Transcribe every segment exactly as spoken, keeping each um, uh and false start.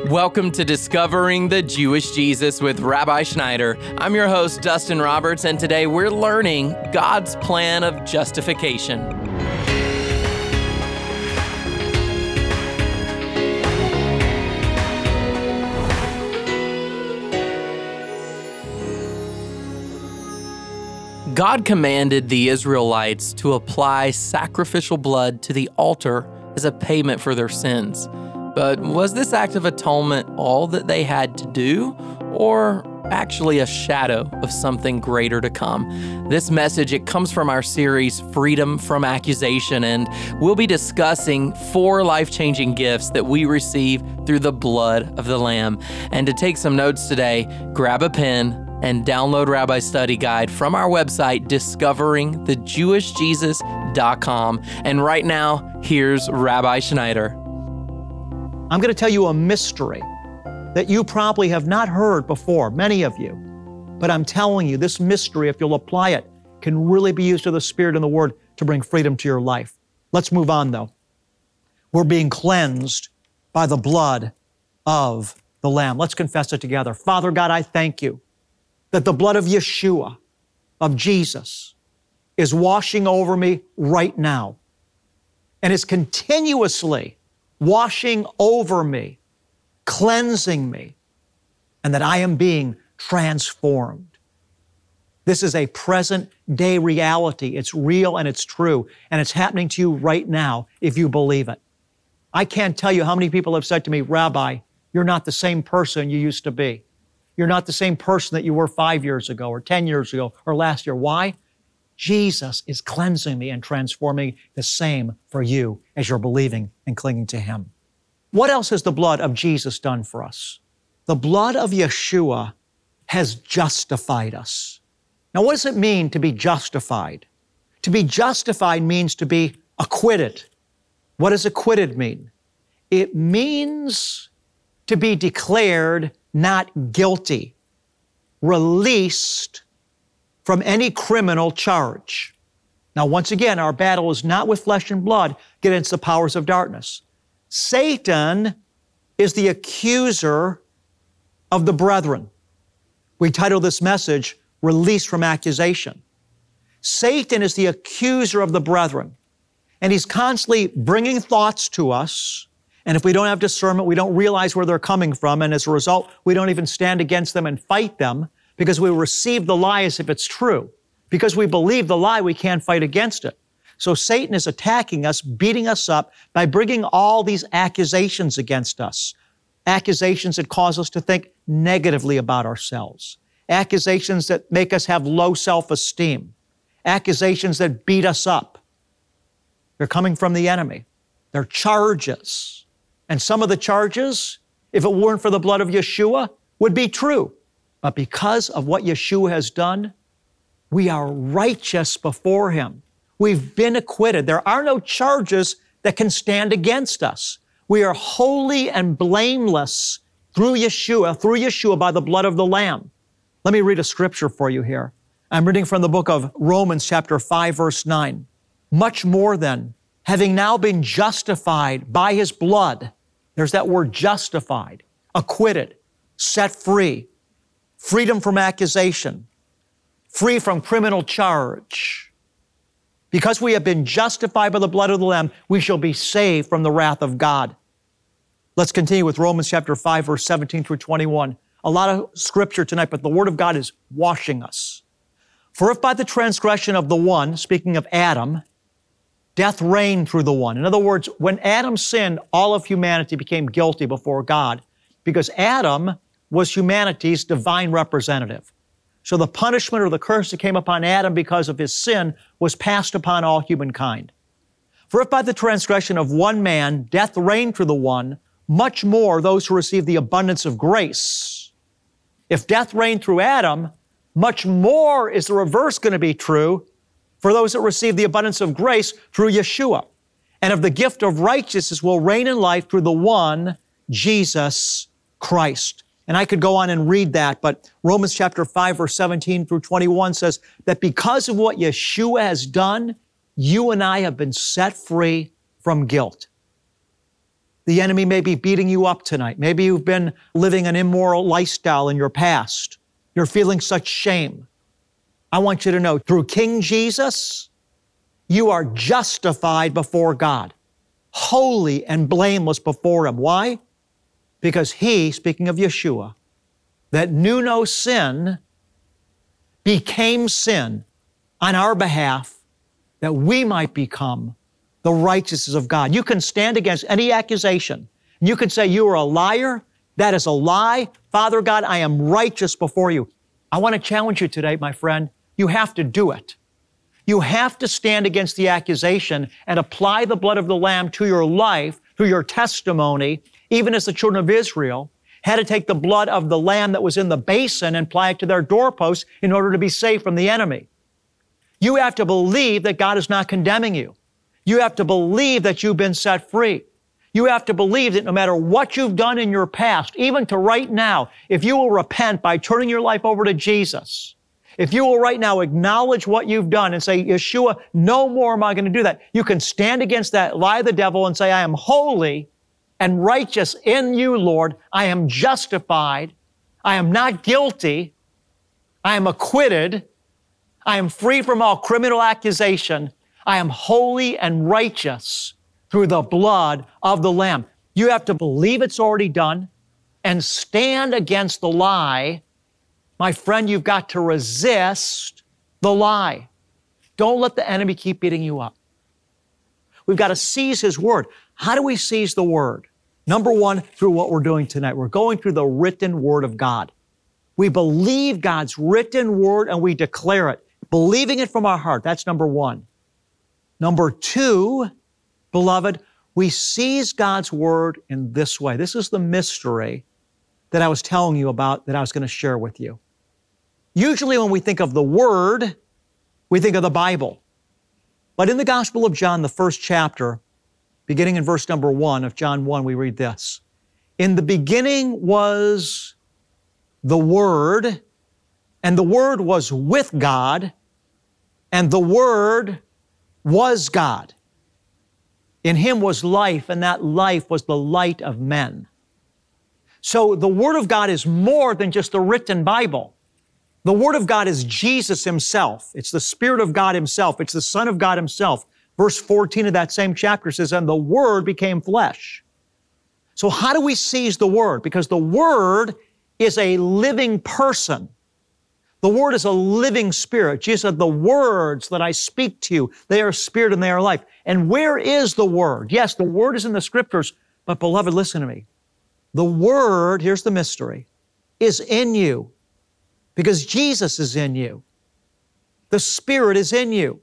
Welcome to Discovering the Jewish Jesus with Rabbi Schneider. I'm your host, Dustin Roberts, and today we're learning God's plan of justification. God commanded the Israelites to apply sacrificial blood to the altar as a payment for their sins. But was this act of atonement all that they had to do, or actually a shadow of something greater to come? This message, it comes from our series, Freedom from Accusation, and we'll be discussing four life-changing gifts that we receive through the blood of the Lamb. And to take some notes today, grab a pen and download Rabbi's Study Guide from our website, discovering the jewish jesus dot com. And right now, here's Rabbi Schneider. I'm going to tell you a mystery that you probably have not heard before, many of you. But I'm telling you, this mystery, if you'll apply it, can really be used to the Spirit and the Word to bring freedom to your life. Let's move on, though. We're being cleansed by the blood of the Lamb. Let's confess it together. Father God, I thank you that the blood of Yeshua, of Jesus, is washing over me right now and is continuously washing over me, cleansing me, and that I am being transformed. This is a present day reality. It's real and it's true, and it's happening to you right now if you believe it. I can't tell you how many people have said to me, Rabbi, you're not the same person you used to be. You're not the same person that you were five years ago or ten years ago or last year. Why? Jesus is cleansing me and transforming the same for you as you're believing and clinging to Him. What else has the blood of Jesus done for us? The blood of Yeshua has justified us. Now, what does it mean to be justified? To be justified means to be acquitted. What does acquitted mean? It means to be declared not guilty, released from any criminal charge. Now, once again, our battle is not with flesh and blood against the powers of darkness. Satan is the accuser of the brethren. We title this message, Released from Accusation. Satan is the accuser of the brethren, and he's constantly bringing thoughts to us. And if we don't have discernment, we don't realize where they're coming from. And as a result, we don't even stand against them and fight them because we receive the lie as if it's true. Because we believe the lie, we can't fight against it. So Satan is attacking us, beating us up by bringing all these accusations against us. Accusations that cause us to think negatively about ourselves. Accusations that make us have low self-esteem. Accusations that beat us up. They're coming from the enemy. They're charges. And some of the charges, if it weren't for the blood of Yeshua, would be true. But because of what Yeshua has done, we are righteous before Him. We've been acquitted. There are no charges that can stand against us. We are holy and blameless through Yeshua, through Yeshua by the blood of the Lamb. Let me read a scripture for you here. I'm reading from the book of Romans chapter five, verse nine. Much more then, having now been justified by His blood, there's that word justified, acquitted, set free, freedom from accusation, free from criminal charge. Because we have been justified by the blood of the Lamb, we shall be saved from the wrath of God. Let's continue with Romans chapter five, verse seventeen through twenty-one. A lot of scripture tonight, but the Word of God is washing us. For if by the transgression of the one, speaking of Adam, death reigned through the one. In other words, when Adam sinned, all of humanity became guilty before God because Adam was humanity's divine representative. So the punishment or the curse that came upon Adam because of his sin was passed upon all humankind. For if by the transgression of one man death reigned through the one, much more those who receive the abundance of grace. If death reigned through Adam, much more is the reverse going to be true for those that receive the abundance of grace through Yeshua. And of the gift of righteousness will reign in life through the one, Jesus Christ. And I could go on and read that, but Romans chapter five, verse seventeen through twenty-one says that because of what Yeshua has done, you and I have been set free from guilt. The enemy may be beating you up tonight. Maybe you've been living an immoral lifestyle in your past. You're feeling such shame. I want you to know, through King Jesus, you are justified before God, holy and blameless before Him. Why? Because He, speaking of Yeshua, that knew no sin, became sin on our behalf that we might become the righteousness of God. You can stand against any accusation. You can say, you are a liar. That is a lie. Father God, I am righteous before you. I want to challenge you today, my friend. You have to do it. You have to stand against the accusation and apply the blood of the Lamb to your life, through your testimony, even as the children of Israel had to take the blood of the lamb that was in the basin and apply it to their doorposts in order to be safe from the enemy. You have to believe that God is not condemning you. You have to believe that you've been set free. You have to believe that no matter what you've done in your past, even to right now, if you will repent by turning your life over to Jesus, if you will right now acknowledge what you've done and say, Yeshua, no more am I going to do that, you can stand against that lie of the devil and say, I am holy and righteous in you, Lord. I am justified. I am not guilty. I am acquitted. I am free from all criminal accusation. I am holy and righteous through the blood of the Lamb. You have to believe it's already done and stand against the lie. My friend, you've got to resist the lie. Don't let the enemy keep beating you up. We've got to seize His Word. How do we seize the Word? Number one, through what we're doing tonight. We're going through the written Word of God. We believe God's written Word and we declare it. Believing it from our heart, that's number one. Number two, beloved, we seize God's Word in this way. This is the mystery that I was telling you about that I was going to share with you. Usually when we think of the Word, we think of the Bible. But in the Gospel of John, the first chapter, beginning in verse number one of John one, we read this. In the beginning was the Word, and the Word was with God, and the Word was God. In Him was life, and that life was the light of men. So the Word of God is more than just the written Bible. The Word of God is Jesus Himself. It's the Spirit of God Himself. It's the Son of God Himself. Verse fourteen of that same chapter says, and the Word became flesh. So how do we seize the Word? Because the Word is a living person. The Word is a living spirit. Jesus said, the words that I speak to you, they are spirit and they are life. And where is the Word? Yes, the Word is in the Scriptures, but beloved, listen to me. The Word, here's the mystery, is in you because Jesus is in you. The Spirit is in you.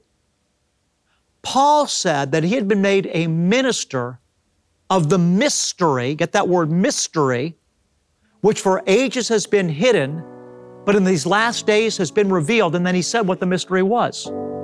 Paul said that he had been made a minister of the mystery, get that word mystery, which for ages has been hidden, but in these last days has been revealed. And then he said what the mystery was.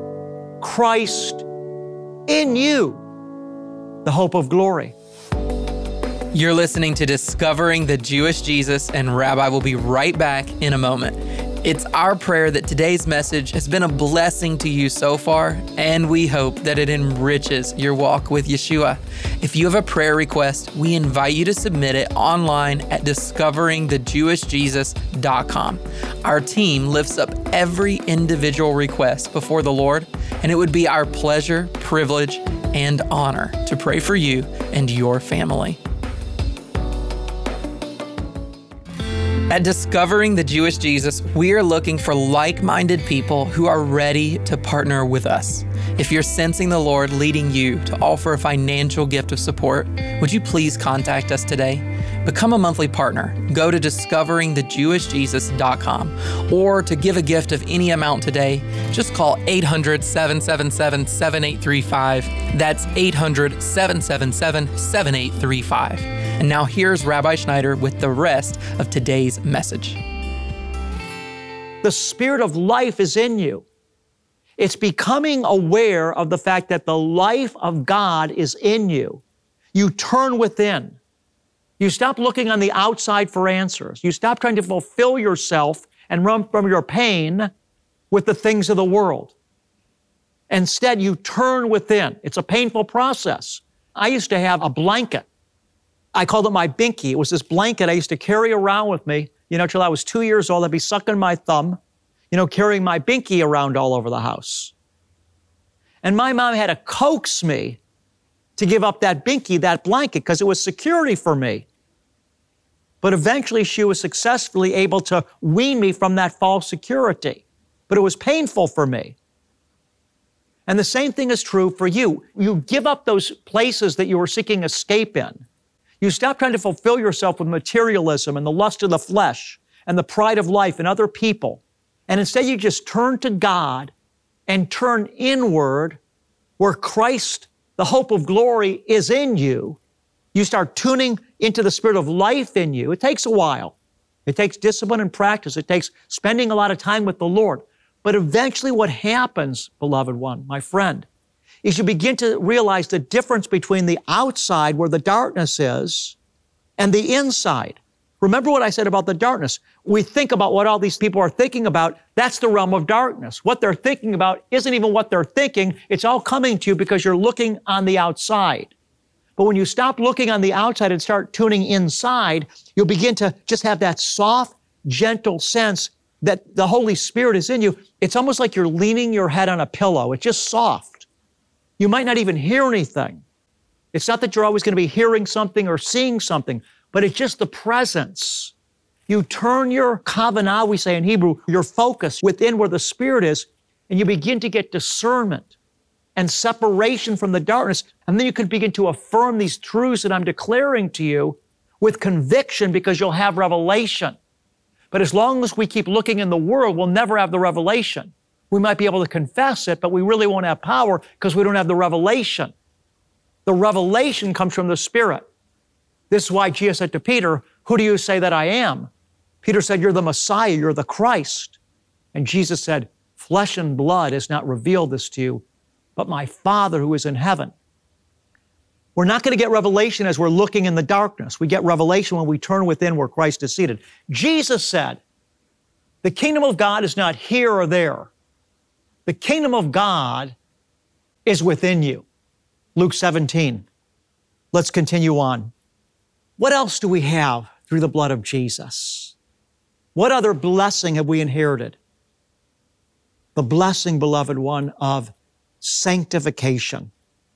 Christ in you, the hope of glory. You're listening to Discovering the Jewish Jesus, and Rabbi will be right back in a moment. It's our prayer that today's message has been a blessing to you so far, and we hope that it enriches your walk with Yeshua. If you have a prayer request, we invite you to submit it online at discovering the jewish jesus dot com. Our team lifts up every individual request before the Lord, and it would be our pleasure, privilege, and honor to pray for you and your family. At Discovering the Jewish Jesus, we are looking for like-minded people who are ready to partner with us. If you're sensing the Lord leading you to offer a financial gift of support, would you please contact us today? Become a monthly partner. Go to discovering the jewish jesus dot com. Or to give a gift of any amount today, just call eight hundred, seven seven seven, seven eight three five. That's eight hundred, seven seven seven, seven eight three five. And now here's Rabbi Schneider with the rest of today's message. The Spirit of life is in you. It's becoming aware of the fact that the life of God is in you. You turn within. You stop looking on the outside for answers. You stop trying to fulfill yourself and run from your pain with the things of the world. Instead, you turn within. It's a painful process. I used to have a blanket I called it my binky. It was this blanket I used to carry around with me, you know, till I was two years old. I'd be sucking my thumb, you know, carrying my binky around all over the house. And my mom had to coax me to give up that binky, that blanket, because it was security for me. But eventually she was successfully able to wean me from that false security. But it was painful for me. And the same thing is true for you. You give up those places that you were seeking escape in. You stop trying to fulfill yourself with materialism and the lust of the flesh and the pride of life and other people. And instead you just turn to God and turn inward where Christ, the hope of glory, is in you. You start tuning into the spirit of life in you. It takes a while. It takes discipline and practice. It takes spending a lot of time with the Lord. But eventually what happens, beloved one, my friend, is you begin to realize the difference between the outside, where the darkness is, and the inside. Remember what I said about the darkness. We think about what all these people are thinking about. That's the realm of darkness. What they're thinking about isn't even what they're thinking. It's all coming to you because you're looking on the outside. But when you stop looking on the outside and start tuning inside, you'll begin to just have that soft, gentle sense that the Holy Spirit is in you. It's almost like you're leaning your head on a pillow. It's just soft. You might not even hear anything. It's not that you're always going to be hearing something or seeing something, but it's just the presence. You turn your kavanah, we say in Hebrew, your focus within where the Spirit is, and you begin to get discernment and separation from the darkness. And then you can begin to affirm these truths that I'm declaring to you with conviction, because you'll have revelation. But as long as we keep looking in the world, we'll never have the revelation. We might be able to confess it, but we really won't have power because we don't have the revelation. The revelation comes from the Spirit. This is why Jesus said to Peter, "Who do you say that I am?" Peter said, "You're the Messiah, you're the Christ." And Jesus said, "Flesh and blood has not revealed this to you, but my Father who is in heaven." We're not going to get revelation as we're looking in the darkness. We get revelation when we turn within where Christ is seated. Jesus said, the kingdom of God is not here or there. The kingdom of God is within you. Luke seventeen. Let's continue on. What else do we have through the blood of Jesus? What other blessing have we inherited? The blessing, beloved one, of sanctification.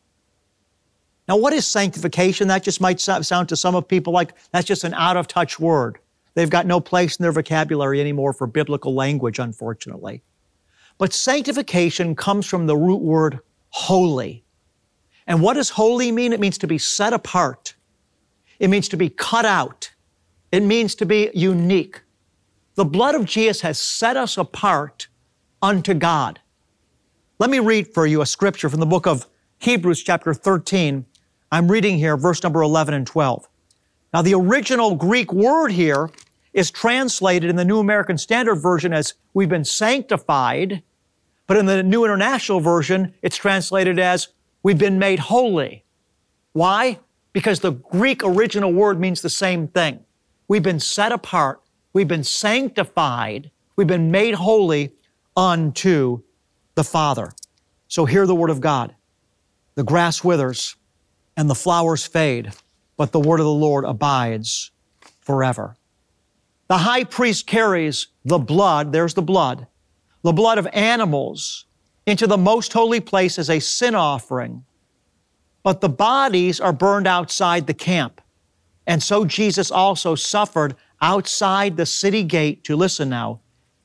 Now, what is sanctification? That just might sound to some of people like that's just an out-of-touch word. They've got no place in their vocabulary anymore for biblical language, unfortunately. But sanctification comes from the root word holy. And what does holy mean? It means to be set apart. It means to be cut out. It means to be unique. The blood of Jesus has set us apart unto God. Let me read for you a scripture from the book of Hebrews chapter thirteen. I'm reading here verse number eleven and twelve. Now the original Greek word here is translated in the New American Standard Version as we've been sanctified, but in the New International Version, it's translated as we've been made holy. Why? Because the Greek original word means the same thing. We've been set apart, we've been sanctified, we've been made holy unto the Father. So hear the word of God. The grass withers and the flowers fade, but the word of the Lord abides forever. The high priest carries the blood, there's the blood, the blood of animals into the most holy place as a sin offering, but the bodies are burned outside the camp. And so Jesus also suffered outside the city gate to, listen now,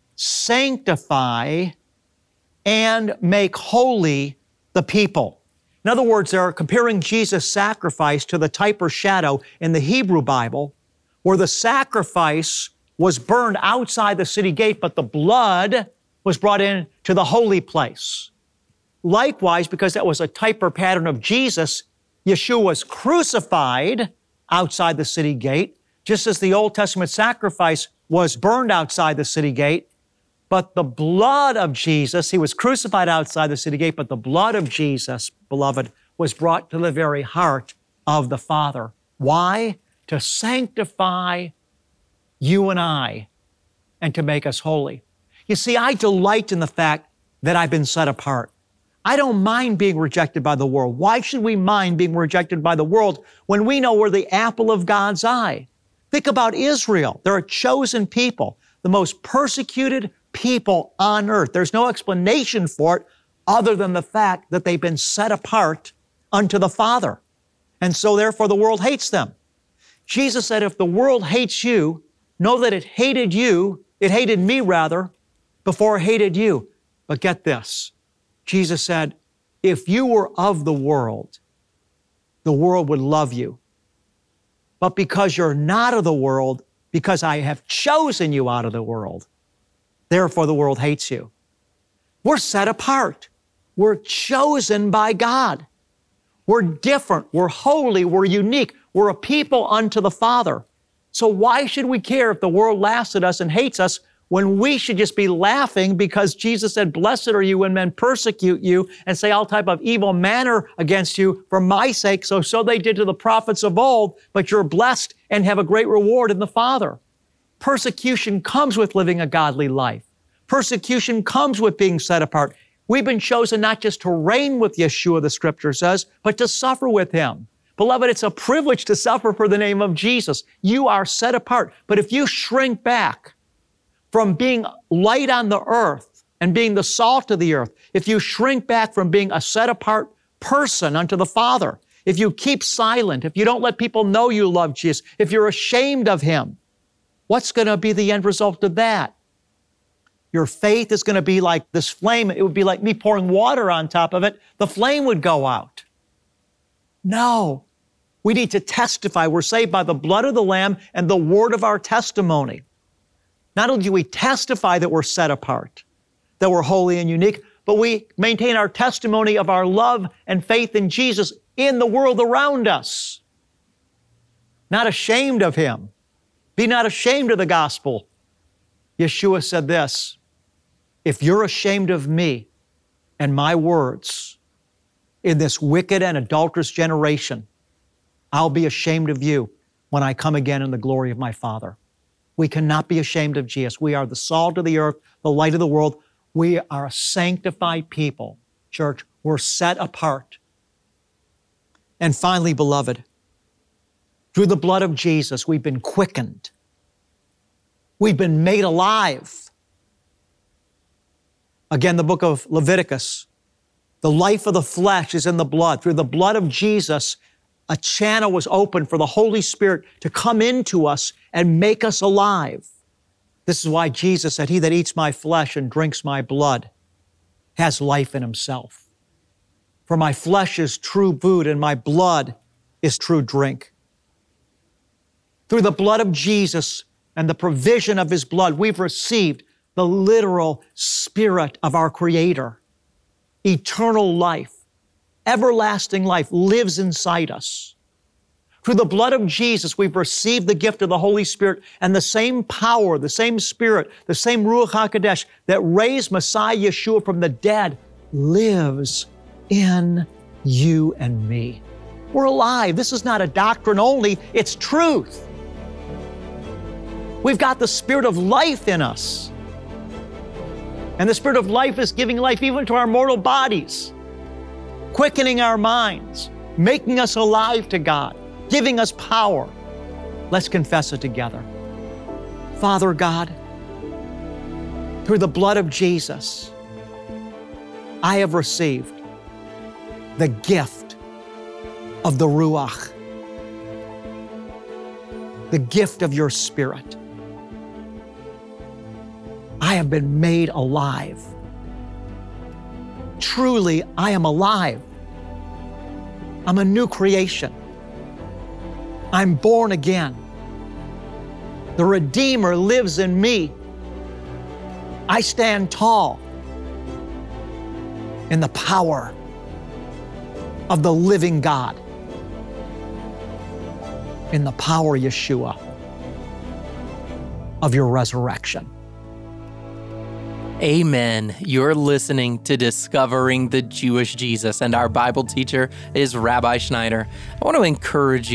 sanctify and make holy the people. In other words, they're comparing Jesus' sacrifice to the type or shadow in the Hebrew Bible, where the sacrifice was burned outside the city gate, but the blood was brought in to the holy place. Likewise, because that was a type or pattern of Jesus, Yeshua was crucified outside the city gate, just as the Old Testament sacrifice was burned outside the city gate. But the blood of Jesus, he was crucified outside the city gate, but the blood of Jesus, beloved, was brought to the very heart of the Father. Why? To sanctify you and I and to make us holy. You see, I delight in the fact that I've been set apart. I don't mind being rejected by the world. Why should we mind being rejected by the world when we know we're the apple of God's eye? Think about Israel. They're a chosen people, the most persecuted people on earth. There's no explanation for it other than the fact that they've been set apart unto the Father. And so therefore the world hates them. Jesus said, if the world hates you, know that it hated you, it hated me rather, before it hated you. But get this. Jesus said, if you were of the world, the world would love you. But because you're not of the world, because I have chosen you out of the world, therefore the world hates you. We're set apart. We're chosen by God. We're different. We're holy. We're unique. We're a people unto the Father. So why should we care if the world laughs at us and hates us when we should just be laughing because Jesus said, blessed are you when men persecute you and say all type of evil manner against you for my sake. So, so they did to the prophets of old, but you're blessed and have a great reward in the Father. Persecution comes with living a godly life. Persecution comes with being set apart. We've been chosen not just to reign with Yeshua, the Scripture says, but to suffer with Him. Beloved, it's a privilege to suffer for the name of Jesus. You are set apart. But if you shrink back from being light on the earth and being the salt of the earth, if you shrink back from being a set-apart person unto the Father, if you keep silent, if you don't let people know you love Jesus, if you're ashamed of Him, what's going to be the end result of that? Your faith is going to be like this flame. It would be like me pouring water on top of it. The flame would go out. No. We need to testify. We're saved by the blood of the Lamb and the word of our testimony. Not only do we testify that we're set apart, that we're holy and unique, but we maintain our testimony of our love and faith in Jesus in the world around us. Not ashamed of Him. Be not ashamed of the gospel. Yeshua said this, if you're ashamed of me and my words in this wicked and adulterous generation, I'll be ashamed of you when I come again in the glory of my Father. We cannot be ashamed of Jesus. We are the salt of the earth, the light of the world. We are a sanctified people. Church, we're set apart. And finally, beloved, through the blood of Jesus, we've been quickened. We've been made alive. Again, the book of Leviticus, the life of the flesh is in the blood. Through the blood of Jesus, a channel was opened for the Holy Spirit to come into us and make us alive. This is why Jesus said, he that eats my flesh and drinks my blood has life in himself. For my flesh is true food and my blood is true drink. Through the blood of Jesus and the provision of His blood, we've received the literal Spirit of our Creator. Eternal life, everlasting life lives inside us. Through the blood of Jesus, we've received the gift of the Holy Spirit, and the same power, the same Spirit, the same Ruach HaKodesh that raised Messiah Yeshua from the dead lives in you and me. We're alive. This is not a doctrine only, it's truth. We've got the Spirit of life in us. And the Spirit of life is giving life even to our mortal bodies, quickening our minds, making us alive to God, giving us power. Let's confess it together. Father God, through the blood of Jesus, I have received the gift of the Ruach, the gift of your Spirit. I have been made alive. Truly, I am alive. I'm a new creation. I'm born again. The Redeemer lives in me. I stand tall in the power of the living God, in the power, Yeshua, of your resurrection. Amen. You're listening to Discovering the Jewish Jesus, and our Bible teacher is Rabbi Schneider. I want to encourage you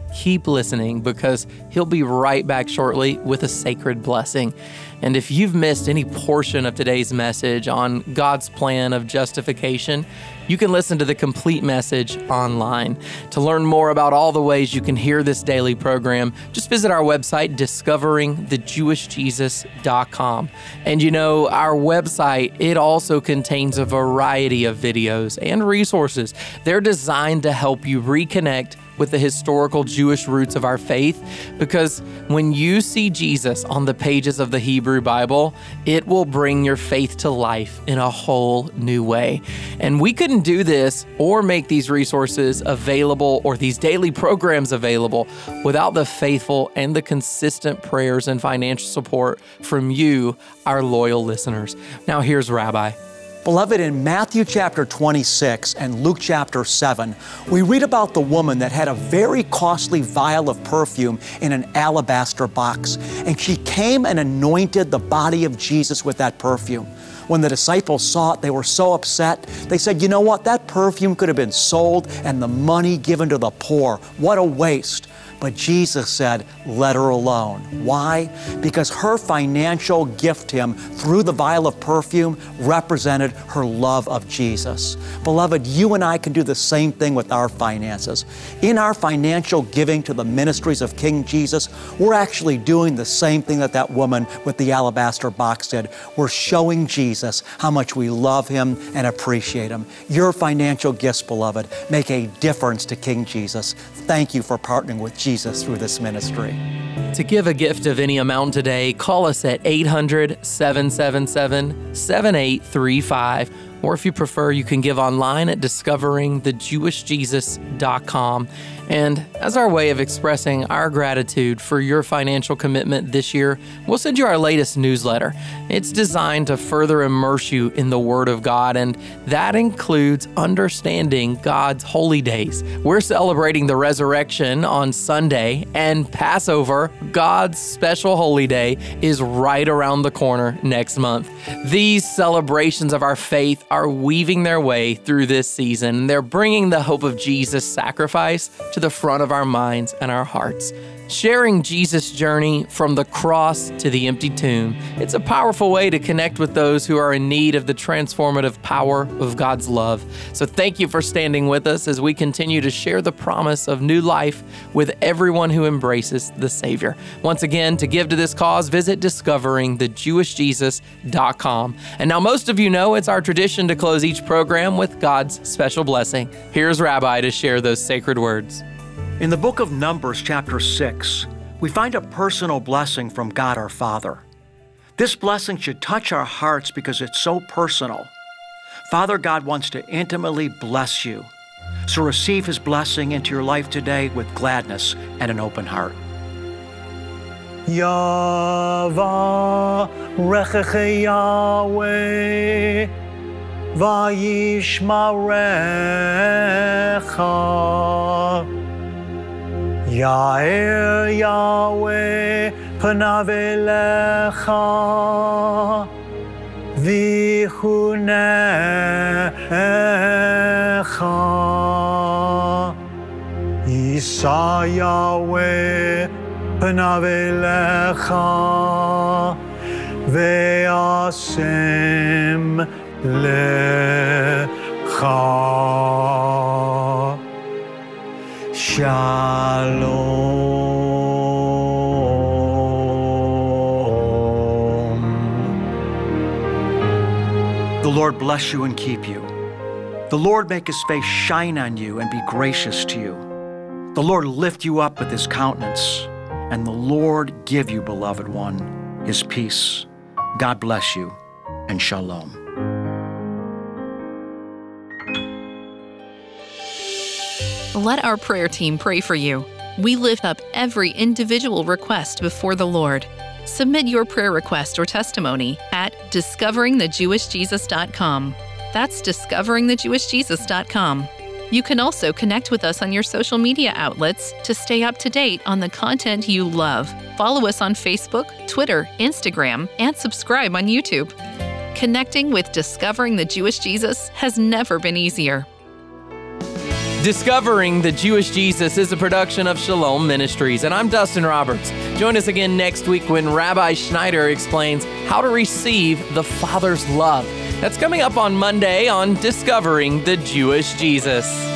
keep listening because he'll be right back shortly with a sacred blessing. And if you've missed any portion of today's message on God's plan of justification, you can listen to the complete message online. To learn more about all the ways you can hear this daily program, just visit our website, discovering the jewish jesus dot com. And you know, our website, it also contains a variety of videos and resources. They're designed to help you reconnect with the historical Jewish roots of our faith, because when you see Jesus on the pages of the Hebrew Bible, it will bring your faith to life in a whole new way. And we couldn't do this or make these resources available or these daily programs available without the faithful and the consistent prayers and financial support from you, our loyal listeners. Now here's Rabbi. Beloved, in Matthew chapter twenty-six and Luke chapter seven, we read about the woman that had a very costly vial of perfume in an alabaster box, and she came and anointed the body of Jesus with that perfume. When the disciples saw it, they were so upset. They said, you know what? That perfume could have been sold and the money given to the poor. What a waste. But Jesus said, let her alone. Why? Because her financial gift to him through the vial of perfume represented her love of Jesus. Beloved, you and I can do the same thing with our finances. In our financial giving to the ministries of King Jesus, we're actually doing the same thing that that woman with the alabaster box did. We're showing Jesus how much we love him and appreciate him. Your financial gifts, beloved, make a difference to King Jesus. Thank you for partnering with Jesus through this ministry. To give a gift of any amount today, call us at eight hundred, seven seven seven, seven eight three five. Or if you prefer, you can give online at discovering the jewish jesus dot com. And as our way of expressing our gratitude for your financial commitment this year, we'll send you our latest newsletter. It's designed to further immerse you in the Word of God, and that includes understanding God's holy days. We're celebrating the resurrection on Sunday, and Passover, God's special holy day, is right around the corner next month. These celebrations of our faith are weaving their way through this season. They're bringing the hope of Jesus' sacrifice to the front of our minds and our hearts. Sharing Jesus' journey from the cross to the empty tomb, it's a powerful way to connect with those who are in need of the transformative power of God's love. So thank you for standing with us as we continue to share the promise of new life with everyone who embraces the Savior. Once again, to give to this cause, visit discovering the jewish jesus dot com. And now most of you know it's our tradition to close each program with God's special blessing. Here's Rabbi to share those sacred words. In the book of Numbers, chapter six, we find a personal blessing from God our Father. This blessing should touch our hearts because it's so personal. Father God wants to intimately bless you. So receive his blessing into your life today with gladness and an open heart. Yavarechecha Yahweh vayishmarecha. Ya'er Yahweh panav elecha v'chunecha. Yisa Yahweh panav elecha ve'asem lecha. Shalom. The Lord bless you and keep you. The Lord make his face shine on you and be gracious to you. The Lord lift you up with his countenance, and the Lord give you, beloved one, his peace. God bless you, and shalom. Let our prayer team pray for you. We lift up every individual request before the Lord. Submit your prayer request or testimony at discovering the jewish jesus dot com. That's discovering the jewish jesus dot com. You can also connect with us on your social media outlets to stay up to date on the content you love. Follow us on Facebook, Twitter, Instagram, and subscribe on YouTube. Connecting with Discovering the Jewish Jesus has never been easier. Discovering the Jewish Jesus is a production of Shalom Ministries, and I'm Dustin Roberts. Join us again next week when Rabbi Schneider explains how to receive the Father's love. That's coming up on Monday on Discovering the Jewish Jesus.